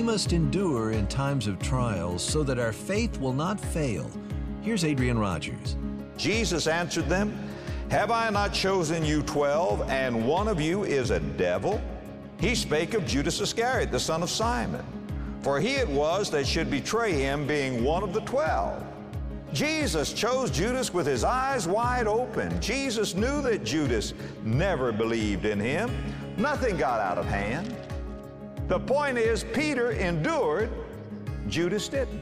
must endure in times of trials so that our faith will not fail. Here's Adrian Rogers. Jesus answered them, "Have I not chosen you 12, and one of you is a devil?" He spake of Judas Iscariot, the son of Simon, for he it was that should betray him, being one of the 12. Jesus chose Judas with his eyes wide open. Jesus knew that Judas never believed in him. Nothing got out of hand. The point is, Peter endured, Judas didn't.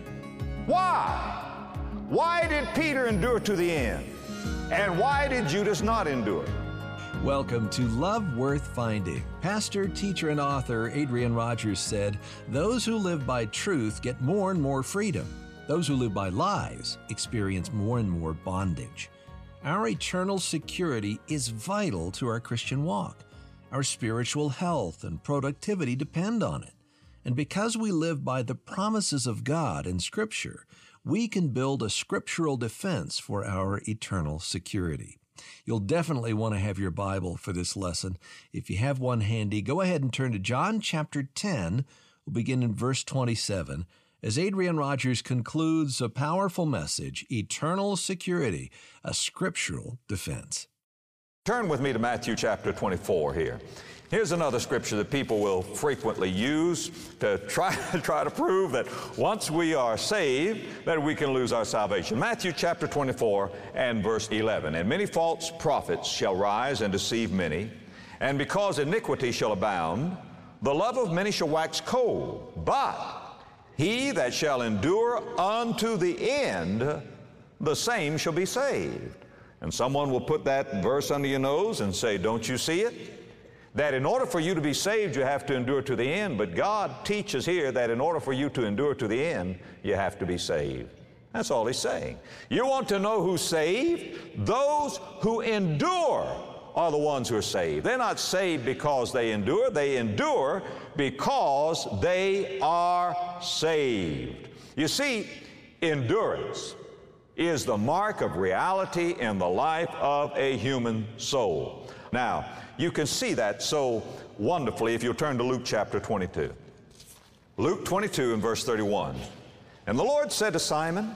Why? Why did Peter endure to the end? And why did Judas not endure? Welcome to Love Worth Finding. Pastor, teacher, and author Adrian Rogers said, "Those who live by truth get more and more freedom. Those who live by lies experience more and more bondage." Our eternal security is vital to our Christian walk. Our spiritual health and productivity depend on it. And because we live by the promises of God in Scripture, we can build a scriptural defense for our eternal security. You'll definitely want to have your Bible for this lesson. If you have one handy, go ahead and turn to John chapter 10. We'll begin in verse 27. As Adrian Rogers concludes a powerful message, Eternal Security, a Scriptural Defense. Turn with me to Matthew chapter 24 here. Here's another scripture that people will frequently use to try to prove that once we are saved, that we can lose our salvation. Matthew chapter 24 and verse 11. "And many false prophets shall rise and deceive many, and because iniquity shall abound, the love of many shall wax cold. But he that shall endure unto the end, the same shall be saved." And someone will put that verse under your nose and say, "Don't you see it? That in order for you to be saved, you have to endure to the end." But God teaches here that in order for you to endure to the end, you have to be saved. That's all He's saying. You want to know who's saved? Those who endure are the ones who are saved. They're not saved because they endure because they are saved. You see, endurance is the mark of reality in the life of a human soul. Now, you can see that so wonderfully if you'll turn to Luke chapter 22. Luke 22 and verse 31. "And the Lord said to Simon,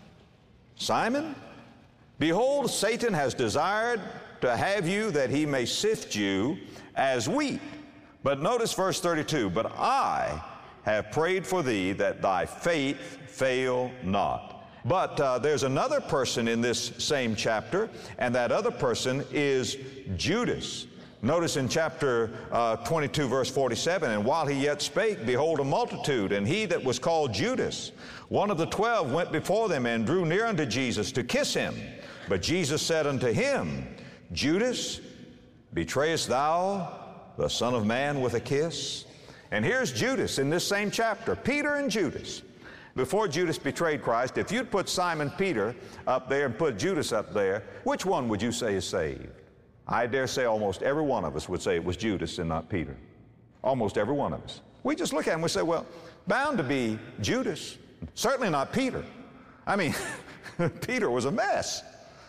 Simon, behold, Satan has desired to have you that he may sift you as wheat. But notice verse 32, but I have prayed for thee that thy faith fail not." But there's another person in this same chapter, and that other person is Judas. Notice in chapter 22, verse 47, "And while he yet spake, behold, a multitude, and he that was called Judas, one of the 12, went before them and drew near unto Jesus to kiss him. But Jesus said unto him, Judas, betrayest thou the Son of Man with a kiss?" And here's Judas in this same chapter, Peter and Judas. Before Judas betrayed Christ, if you'd put Simon Peter up there and put Judas up there, which one would you say is saved? I dare say almost every one of us would say it was Judas and not Peter. Almost every one of us. We just look at him and we say, well, bound to be Judas, certainly not Peter. I mean, Peter was a mess.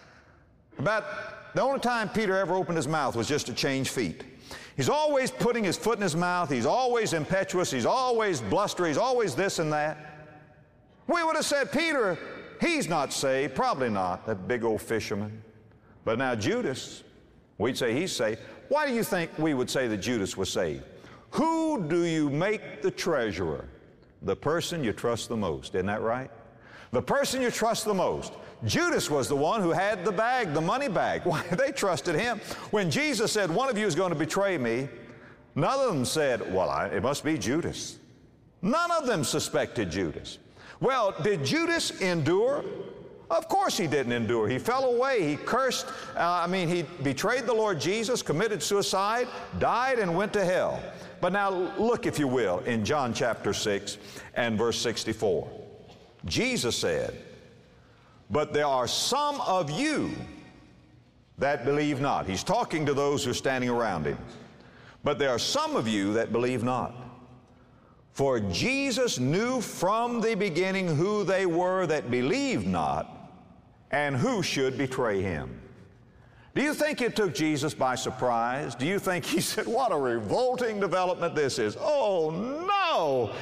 About the only time Peter ever opened his mouth was just to change feet. He's always putting his foot in his mouth. He's always impetuous. He's always blustery. He's always this and that. We would have said, Peter, he's not saved. Probably not, that big old fisherman. But now Judas, we'd say he's saved. Why do you think we would say that Judas was saved? Who do you make the treasurer? The person you trust the most. Isn't that right? The person you trust the most. Judas was the one who had the bag, the money bag. Why, they trusted him. When Jesus said, one of you is going to betray me, none of them said, well, it must be Judas. None of them suspected Judas. Well, did Judas endure? Of course he didn't endure. He fell away. He cursed. He betrayed the Lord Jesus, committed suicide, died, and went to hell. But now look, if you will, in John chapter 6 and verse 64. Jesus said, but there are some of you that believe not. He's talking to those who are standing around him. But there are some of you that believe not. For Jesus knew from the beginning who they were that believed not and who should betray him. Do you think it took Jesus by surprise? Do you think he said, what a revolting development this is? Oh, no! How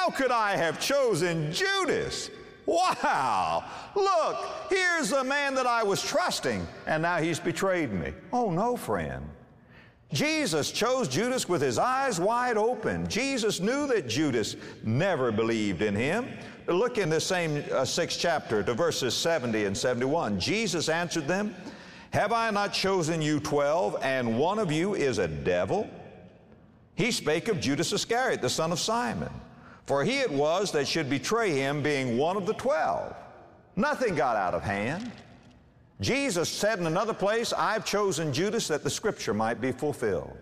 How could I have chosen Judas? Wow! Look, here's the man that I was trusting, and now he's betrayed me. Oh, no, friend. Jesus chose Judas with his eyes wide open. Jesus knew that Judas never believed in him. Look in this same 6th chapter to verses 70 and 71. Jesus answered them, "Have I not chosen you 12, and one of you is a devil?" He spake of Judas Iscariot, the son of Simon. For he it was that should betray him, being one of the 12. Nothing got out of hand. Jesus said in another place, "I've chosen Judas that the scripture might be fulfilled."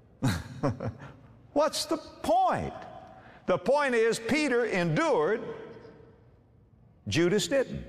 What's the point? The point is Peter endured, Judas didn't.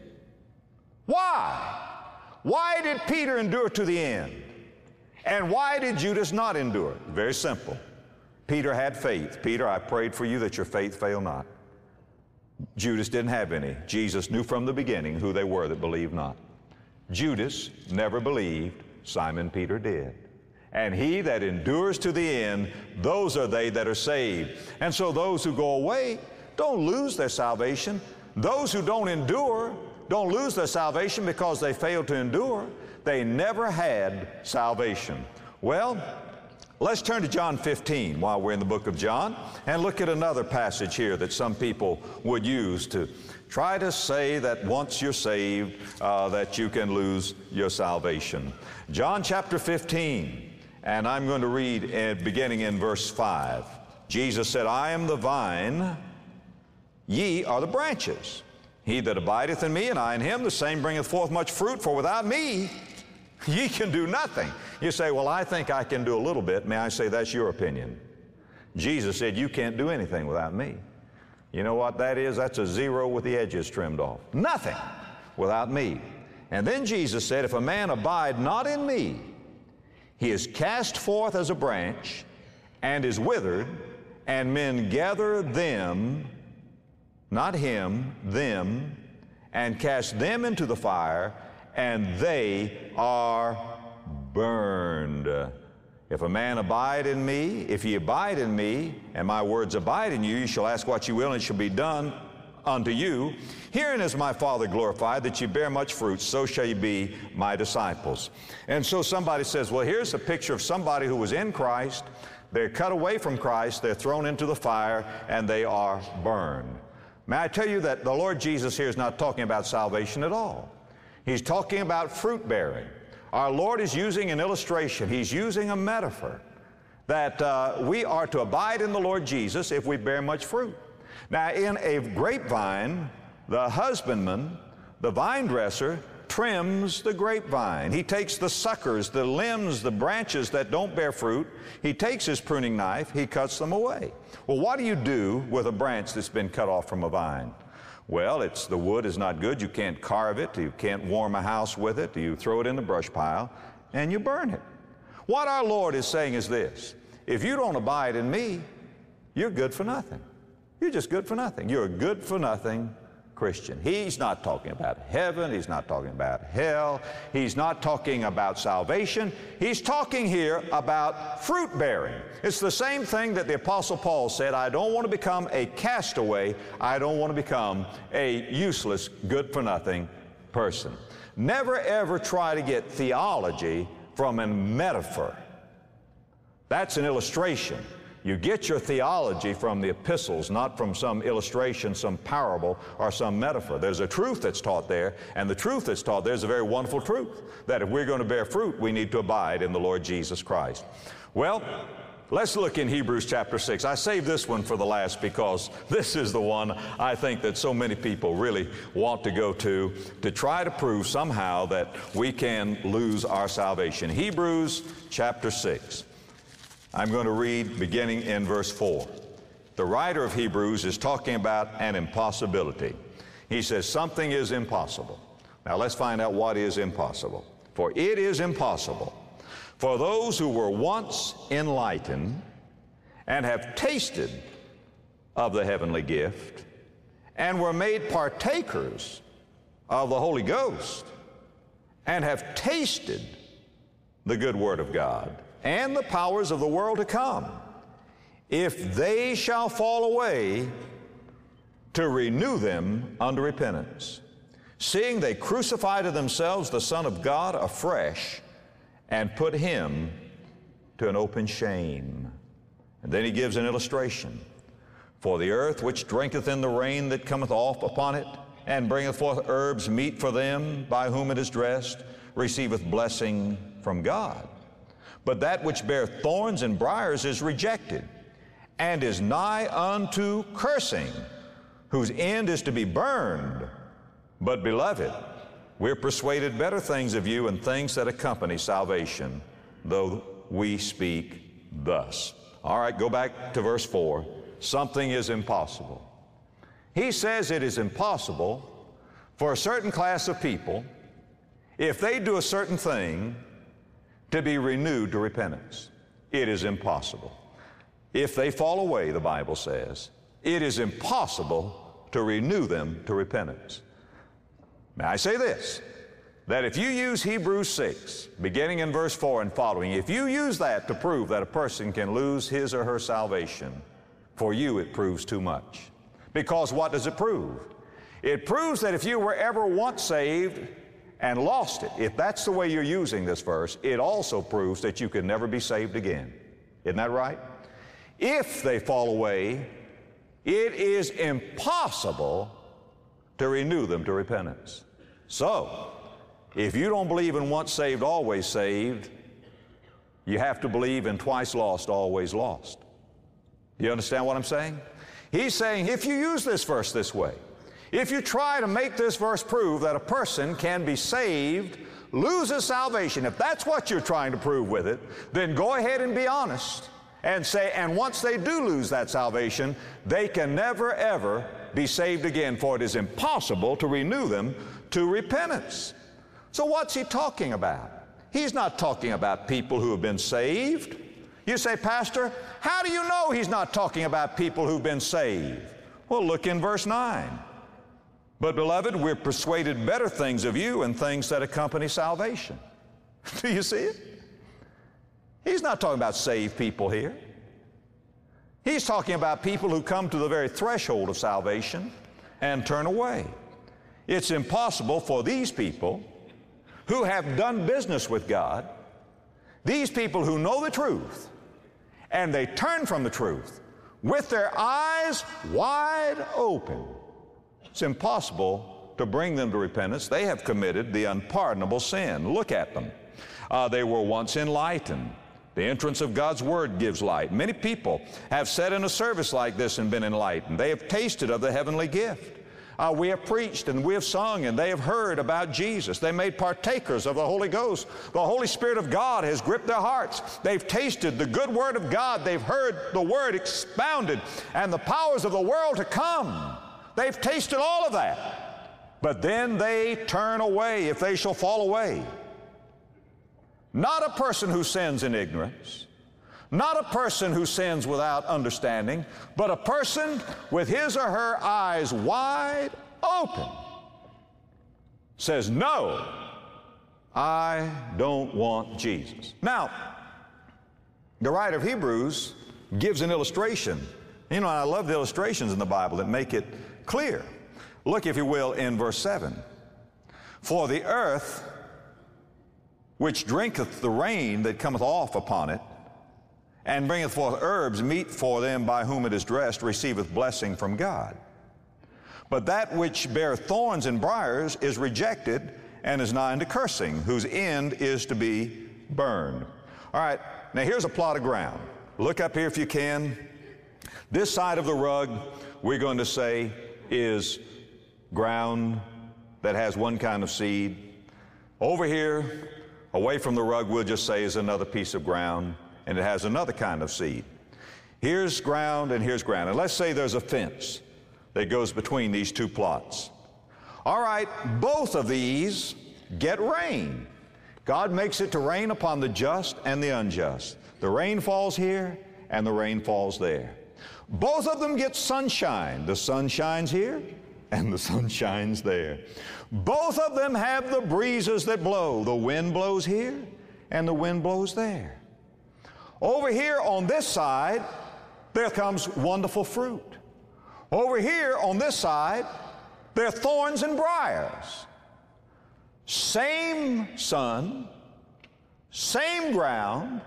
Why? Why did Peter endure to the end? And why did Judas not endure? Very simple. Peter had faith. Peter, I prayed for you that your faith fail not. Judas didn't have any. Jesus knew from the beginning who they were that believed not. Judas never believed. Simon Peter did. And he that endures to the end, those are they that are saved. And so those who go away don't lose their salvation. Those who don't endure don't lose their salvation because they failed to endure. They never had salvation. Well, let's turn to John 15 while we're in the book of John and look at another passage here that some people would use to try to say that once you're saved, that you can lose your salvation. John chapter 15, and I'm going to read beginning in verse 5. Jesus said, "I am the vine, ye are the branches. He that abideth in me, and I in him, the same bringeth forth much fruit, for without me ye can do nothing." You say, "Well, I think I can do a little bit." May I say that's your opinion? Jesus said, "You can't do anything without me." You know what that is? That's a zero with the edges trimmed off. Nothing without me. And then Jesus said, "If a man abide not in me, he is cast forth as a branch and is withered, and men gather them," not him, them, "and cast them into the fire, and they are burned. If a man abide in me, if ye abide in me, and my words abide in you, you shall ask what you will, and it shall be done unto you. Herein is my Father glorified, that ye bear much fruit, so shall ye be my disciples." And so somebody says, well, here's a picture of somebody who was in Christ. They're cut away from Christ, they're thrown into the fire, and they are burned. May I tell you that the Lord Jesus here is not talking about salvation at all. He's talking about fruit bearing. Our Lord is using an illustration. He's using a metaphor that we are to abide in the Lord Jesus if we bear much fruit. Now, in a grapevine, the husbandman, the vine dresser, trims the grapevine. He takes the suckers, the limbs, the branches that don't bear fruit. He takes his pruning knife, he cuts them away. Well, what do you do with a branch that's been cut off from a vine? Well, the wood is not good. You can't carve it. You can't warm a house with it. You throw it in the brush pile and you burn it. What our Lord is saying is this: if you don't abide in me, you're good for nothing. You're just good for nothing. You're a good for nothing Christian. He's not talking about heaven. He's not talking about hell. He's not talking about salvation. He's talking here about fruit bearing. It's the same thing that the Apostle Paul said, I don't want to become a castaway. I don't want to become a useless, good for nothing person. Never ever try to get theology from a metaphor. That's an illustration. You get your theology from the epistles, not from some illustration, some parable, or some metaphor. There's a truth that's taught there, and the truth that's taught there is a very wonderful truth, that if we're going to bear fruit, we need to abide in the Lord Jesus Christ. Well, let's look in Hebrews chapter 6. I saved this one for the last because this is the one I think that so many people really want to go to try to prove somehow that we can lose our salvation. Hebrews chapter 6. I'm going to read beginning in verse 4. The writer of Hebrews is talking about an impossibility. He says something is impossible. Now let's find out what is impossible. For it is impossible for those who were once enlightened and have tasted of the heavenly gift and were made partakers of the Holy Ghost and have tasted the good word of God and the powers of the world to come, if they shall fall away to renew them unto repentance, seeing they crucify to themselves the Son of God afresh, and put him to an open shame. And then he gives an illustration. For the earth which drinketh in the rain that cometh off upon it, and bringeth forth herbs meet for them by whom it is dressed, receiveth blessing from God. But that which beareth thorns and briars is rejected, and is nigh unto cursing, whose end is to be burned. But, beloved, we're persuaded better things of you and things that accompany salvation, though we speak thus. All right, go back to verse 4. Something is impossible. He says it is impossible for a certain class of people, if they do a certain thing, to be renewed to repentance. It is impossible. If they fall away, the Bible says, it is impossible to renew them to repentance. May I say this, that if you use Hebrews 6, beginning in verse 4 and following, if you use that to prove that a person can lose his or her salvation, for you it proves too much. Because what does it prove? It proves that if you were ever once saved and lost it, if that's the way you're using this verse, it also proves that you can never be saved again. Isn't that right? If they fall away, it is impossible to renew them to repentance. So, if you don't believe in once saved, always saved, you have to believe in twice lost, always lost. Do you understand what I'm saying? He's saying if you use this verse this way, if you try to make this verse prove that a person can be saved, lose his salvation, if that's what you're trying to prove with it, then go ahead and be honest and say, and once they do lose that salvation, they can never ever be saved again, for it is impossible to renew them to repentance. So what's he talking about? He's not talking about people who have been saved. You say, Pastor, how do you know he's not talking about people who've been saved? Well, look in verse 9. But, beloved, we're persuaded better things of you and things that accompany salvation. Do you see it? He's not talking about saved people here. He's talking about people who come to the very threshold of salvation and turn away. It's impossible for these people who have done business with God, these people who know the truth, and they turn from the truth with their eyes wide open. It's impossible to bring them to repentance. They have committed the unpardonable sin. Look at them. They were once enlightened. The entrance of God's Word gives light. Many people have sat in a service like this and been enlightened. They have tasted of the heavenly gift. We have preached and we have sung and they have heard about Jesus. They made partakers of the Holy Ghost. The Holy Spirit of God has gripped their hearts. They've tasted the good Word of God. They've heard the Word expounded and the powers of the world to come. They've tasted all of that. But then they turn away, if they shall fall away. Not a person who sins in ignorance, not a person who sins without understanding, but a person with his or her eyes wide open says, no, I don't want Jesus. Now, the writer of Hebrews gives an illustration. You know, I love the illustrations in the Bible that make it clear. Look, if you will, in verse 7. For the earth which drinketh the rain that cometh off upon it, and bringeth forth herbs meet for them by whom it is dressed, receiveth blessing from God. But that which beareth thorns and briars is rejected, and is nigh unto cursing, whose end is to be burned. All right, now here's a plot of ground. Look up here if you can. This side of the rug, we're going to say, is ground that has one kind of seed. Over here, away from the rug, we'll just say is another piece of ground, and it has another kind of seed. Here's ground and here's ground. And let's say there's a fence that goes between these two plots. All right, both of these get rain. God makes it to rain upon the just and the unjust. The rain falls here and the rain falls there. Both of them get sunshine. The sun shines here and the sun shines there. Both of them have the breezes that blow. The wind blows here and the wind blows there. Over here on this side, there comes wonderful fruit. Over here on this side, there are thorns and briars. Same sun, same ground,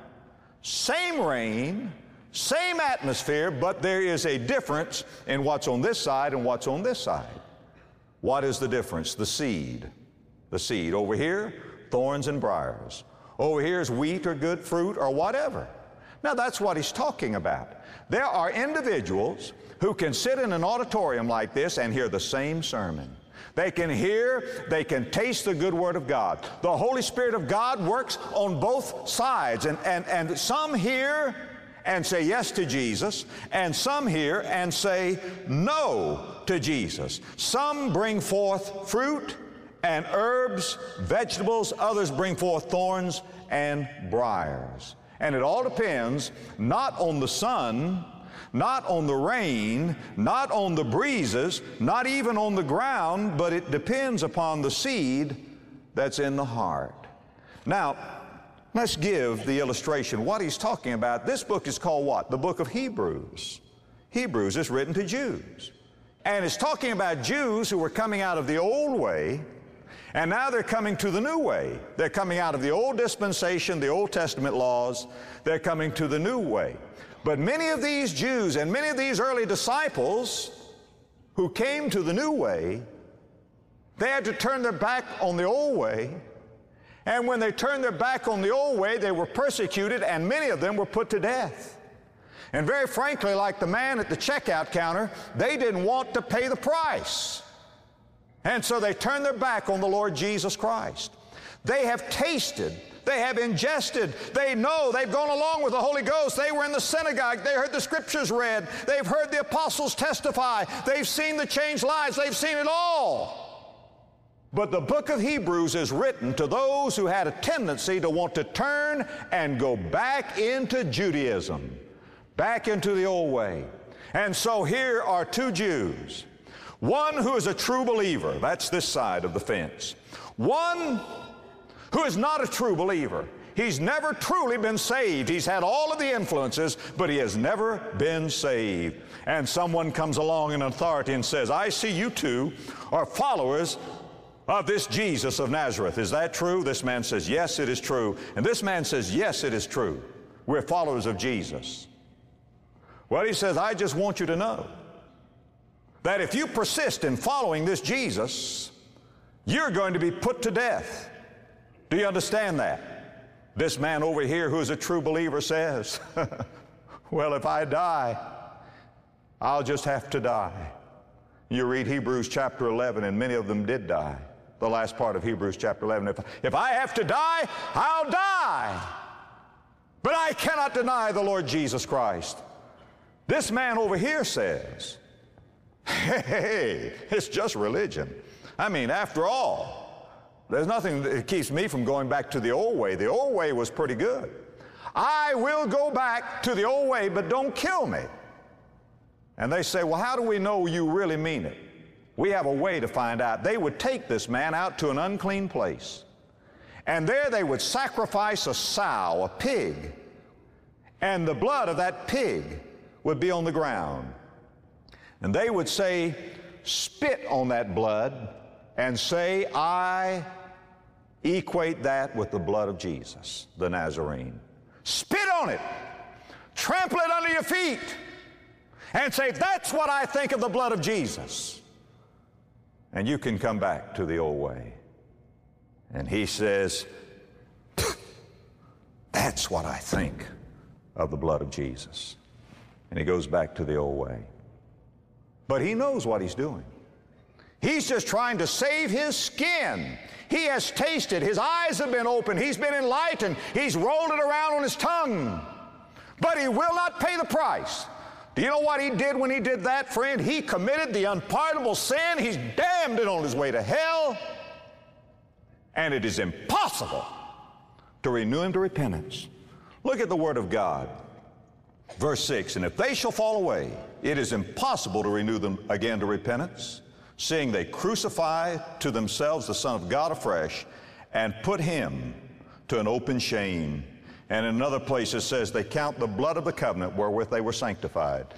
same rain, same atmosphere, but there is a difference in what's on this side and what's on this side. What is the difference? The seed. The seed. Over here, thorns and briars. Over here is wheat or good fruit or whatever. Now that's what he's talking about. There are individuals who can sit in an auditorium like this and hear the same sermon. They can hear, they can taste the good Word of God. The Holy Spirit of God works on both sides, and some hear and say yes to Jesus, and some hear and say no to Jesus. Some bring forth fruit and herbs, vegetables. Others bring forth thorns and briars. And it all depends not on the sun, not on the rain, not on the breezes, not even on the ground, but it depends upon the seed that's in the heart. Now, let's give the illustration. What he's talking about, this book is called what? The book of Hebrews. Hebrews is written to Jews. And it's talking about Jews who were coming out of the old way, and now they're coming to the new way. They're coming out of the old dispensation, the Old Testament laws. They're coming to the new way. But many of these Jews and many of these early disciples who came to the new way, they had to turn their back on the old way. And when they turned their back on the old way, they were persecuted, and many of them were put to death. And very frankly, like the man at the checkout counter, they didn't want to pay the price. And so they turned their back on the Lord Jesus Christ. They have tasted, they have ingested, they know, they've gone along with the Holy Ghost. They were in the synagogue, they heard the Scriptures read, they've heard the apostles testify, they've seen the changed lives, they've seen it all. But the book of Hebrews is written to those who had a tendency to want to turn and go back into Judaism, back into the old way. And so here are two Jews. One who is a true believer, that's this side of the fence. One who is not a true believer. He's never truly been saved. He's had all of the influences, but he has never been saved. And someone comes along in authority and says, I see you two are followers of this Jesus of Nazareth. Is that true? This man says, yes, it is true. And this man says, yes, it is true. We're followers of Jesus. Well, he says, I just want you to know that if you persist in following this Jesus, you're going to be put to death. Do you understand that? This man over here who is a true believer says, well, if I die, I'll just have to die. You read Hebrews chapter 11, and many of them did die. The last part of Hebrews chapter 11. If I have to die, I'll die. But I cannot deny the Lord Jesus Christ. This man over here says, hey, it's just religion. I mean, after all, there's nothing that keeps me from going back to the old way. The old way was pretty good. I will go back to the old way, but don't kill me. And they say, well, how do we know you really mean it? We have a way to find out. They would take this man out to an unclean place, and there they would sacrifice a sow, a pig, and the blood of that pig would be on the ground. And they would say, spit on that blood and say, I equate that with the blood of Jesus, the Nazarene. Spit on it, trample it under your feet, and say, that's what I think of the blood of Jesus. And you can come back to the old way. And he says, that's what I think of the blood of Jesus. And he goes back to the old way. But he knows what he's doing. He's just trying to save his skin. He has tasted. His eyes have been opened. He's been enlightened. He's rolled it around on his tongue. But he will not pay the price. Do you know what he did when he did that, friend? He committed the unpardonable sin. He's damned it on his way to hell. And it is impossible to renew him to repentance. Look at the Word of God. Verse 6, and if they shall fall away, it is impossible to renew them again to repentance, seeing they crucify to themselves the Son of God afresh and put him to an open shame. And in another place it says they count the blood of the covenant wherewith they were sanctified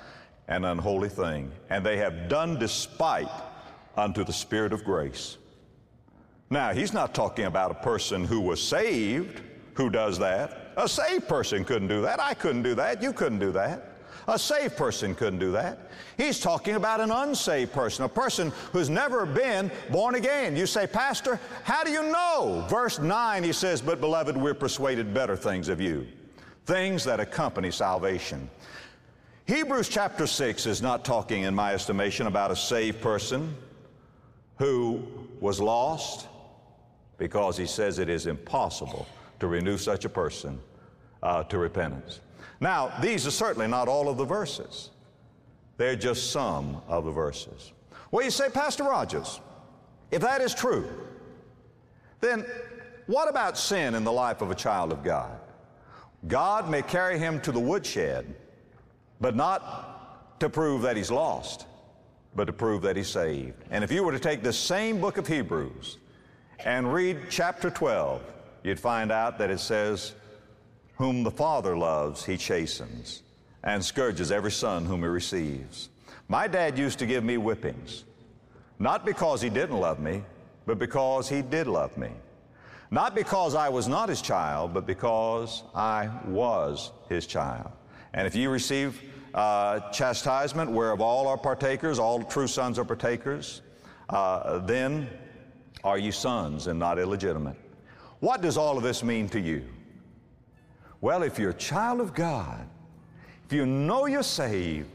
an unholy thing, and they have done despite unto the Spirit of grace. Now, he's not talking about a person who was saved who does that. A saved person couldn't do that. I couldn't do that. You couldn't do that. A saved person couldn't do that. He's talking about an unsaved person, a person who's never been born again. You say, Pastor, how do you know? Verse 9, he says, but beloved, we're persuaded better things of you, things that accompany salvation. Hebrews chapter 6 is not talking, in my estimation, about a saved person who was lost, because he says it is impossible to renew such a person to repentance. Now, these are certainly not all of the verses. They're just some of the verses. Well, you say, Pastor Rogers, if that is true, then what about sin in the life of a child of God? God may carry him to the woodshed, but not to prove that he's lost, but to prove that he's saved. And if you were to take this same book of Hebrews and read chapter 12, you'd find out that it says, whom the Father loves, he chastens, and scourges every son whom he receives. My dad used to give me whippings, not because he didn't love me, but because he did love me. Not because I was not his child, but because I was his child. And if you receive chastisement, whereof all are partakers, all true sons are partakers, then are you sons and not illegitimate. What does all of this mean to you? Well, if you're a child of God, if you know you're saved,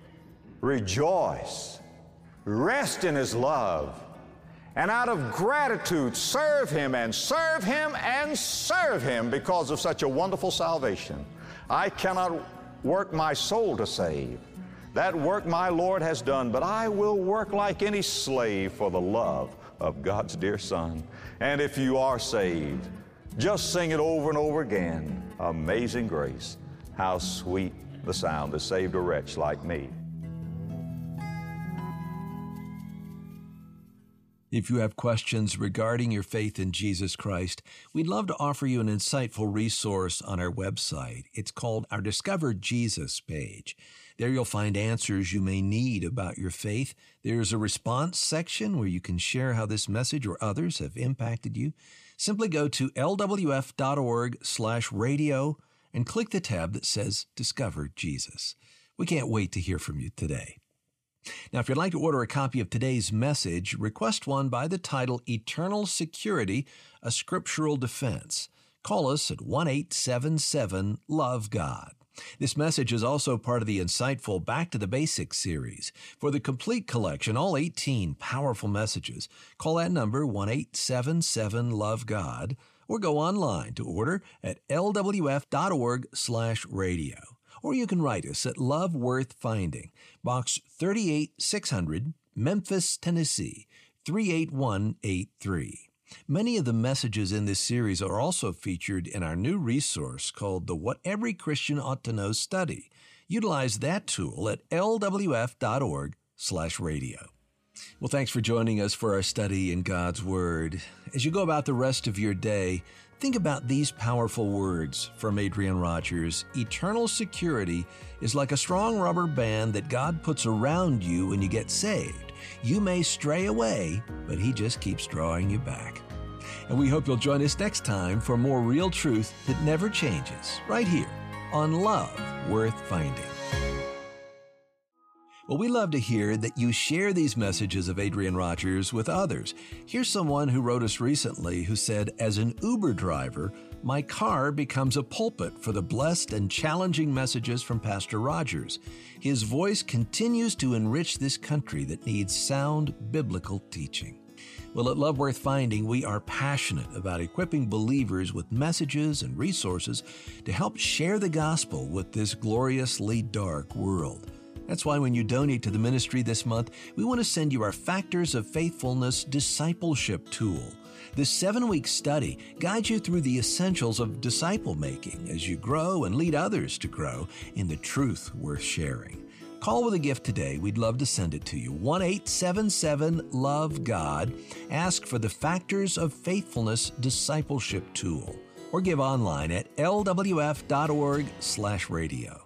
rejoice, rest in his love, and out of gratitude serve him and serve him and serve him because of such a wonderful salvation. I cannot work my soul to save. That work my Lord has done, but I will work like any slave for the love of God's dear Son. And if you are saved, just sing it over and over again. Amazing grace, how sweet the sound that saved a wretch like me. If you have questions regarding your faith in Jesus Christ, we'd love to offer you an insightful resource on our website. It's called our Discover Jesus page. There you'll find answers you may need about your faith. There's a response section where you can share how this message or others have impacted you. Simply go to lwf.org/radio and click the tab that says Discover Jesus. We can't wait to hear from you today. Now, if you'd like to order a copy of today's message, request one by the title Eternal Security, a Scriptural Defense. Call us at 1-877-LOVE-GOD. This message is also part of the insightful Back to the Basics series. For the complete collection, all 18 powerful messages, call that number 1-877-LOVE-GOD or go online to order at lwf.org/radio. Or you can write us at Love Worth Finding, Box 38600, Memphis, Tennessee, 38183. Many of the messages in this series are also featured in our new resource called the What Every Christian Ought to Know study. Utilize that tool at lwf.org/radio. Well, thanks for joining us for our study in God's Word. As you go about the rest of your day, think about these powerful words from Adrian Rogers. Eternal security is like a strong rubber band that God puts around you when you get saved. You may stray away, but He just keeps drawing you back. And we hope you'll join us next time for more real truth that never changes, right here on Love Worth Finding. Well, we love to hear that you share these messages of Adrian Rogers with others. Here's someone who wrote us recently who said, as an Uber driver, my car becomes a pulpit for the blessed and challenging messages from Pastor Rogers. His voice continues to enrich this country that needs sound biblical teaching. Well, at Love Worth Finding, we are passionate about equipping believers with messages and resources to help share the gospel with this gloriously dark world. That's why when you donate to the ministry this month, we want to send you our Factors of Faithfulness discipleship tool. This 7-week study guides you through the essentials of disciple making as you grow and lead others to grow in the truth worth sharing. Call with a gift today. We'd love to send it to you. 1-877-LOVE-GOD. Ask for the Factors of Faithfulness discipleship tool or give online at lwf.org/radio.